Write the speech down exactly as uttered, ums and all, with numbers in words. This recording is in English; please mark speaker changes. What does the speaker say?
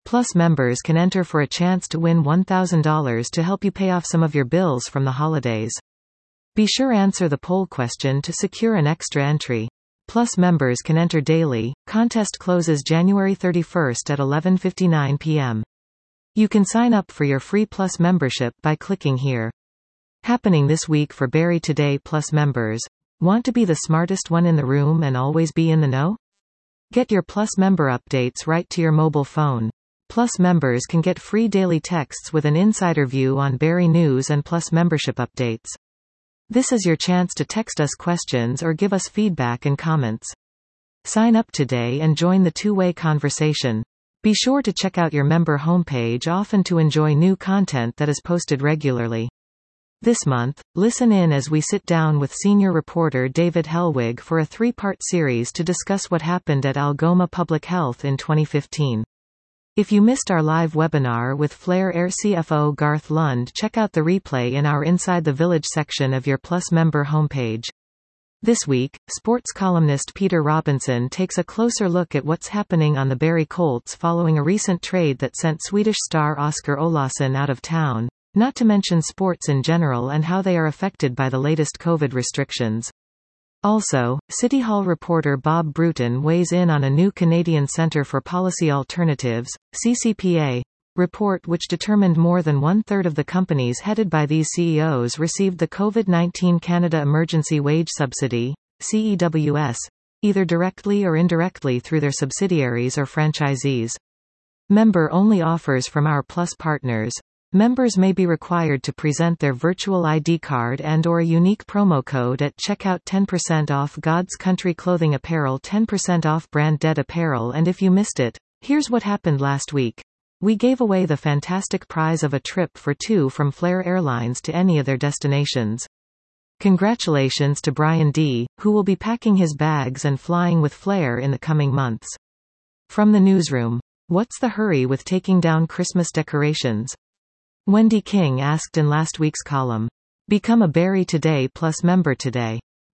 Speaker 1: Plus members can enter for a chance to win one thousand dollars to help you pay off some of your bills from the holidays. Be sure answer the poll question to secure an extra entry. Plus members can enter daily. Contest closes January thirty-first at eleven fifty-nine p m You can sign up for your free Plus membership by clicking here. Happening this week for Barry Today Plus members. Want to be the smartest one in the room and always be in the know? Get your Plus member updates right to your mobile phone. Plus members can get free daily texts with an insider view on Barry News and Plus membership updates. This is your chance to text us questions or give us feedback and comments. Sign up today and join the two-way conversation. Be sure to check out your member homepage often to enjoy new content that is posted regularly. This month, listen in as we sit down with senior reporter David Helwig for a three-part series to discuss what happened at Algoma Public Health in twenty fifteen. If you missed our live webinar with Flair Air C F O Garth Lund, check out the replay in our Inside the Village section of your Plus member homepage. This week, sports columnist Peter Robinson takes a closer look at what's happening on the Barrie Colts following a recent trade that sent Swedish star Oscar Olausson out of town, not to mention sports in general and how they are affected by the latest COVID restrictions. Also, City Hall reporter Bob Bruton weighs in on a new Canadian Centre for Policy Alternatives, C C P A, report which determined more than one-third of the companies headed by these C E Os received the COVID nineteen Canada Emergency Wage Subsidy, C E W S, either directly or indirectly through their subsidiaries or franchisees. Member-only offers from our Plus partners. Members may be required to present their virtual I D card and or a unique promo code at checkout. Ten percent off God's Country Clothing Apparel, ten percent off Brand Dead Apparel. And if you missed it, here's what happened last week. We gave away the fantastic prize of a trip for two from Flair Airlines to any of their destinations. Congratulations to Brian D., who will be packing his bags and flying with Flair in the coming months. From the newsroom. What's the hurry with taking down Christmas decorations? Wendy King asked in last week's column. Become a Barrie Today Plus member today.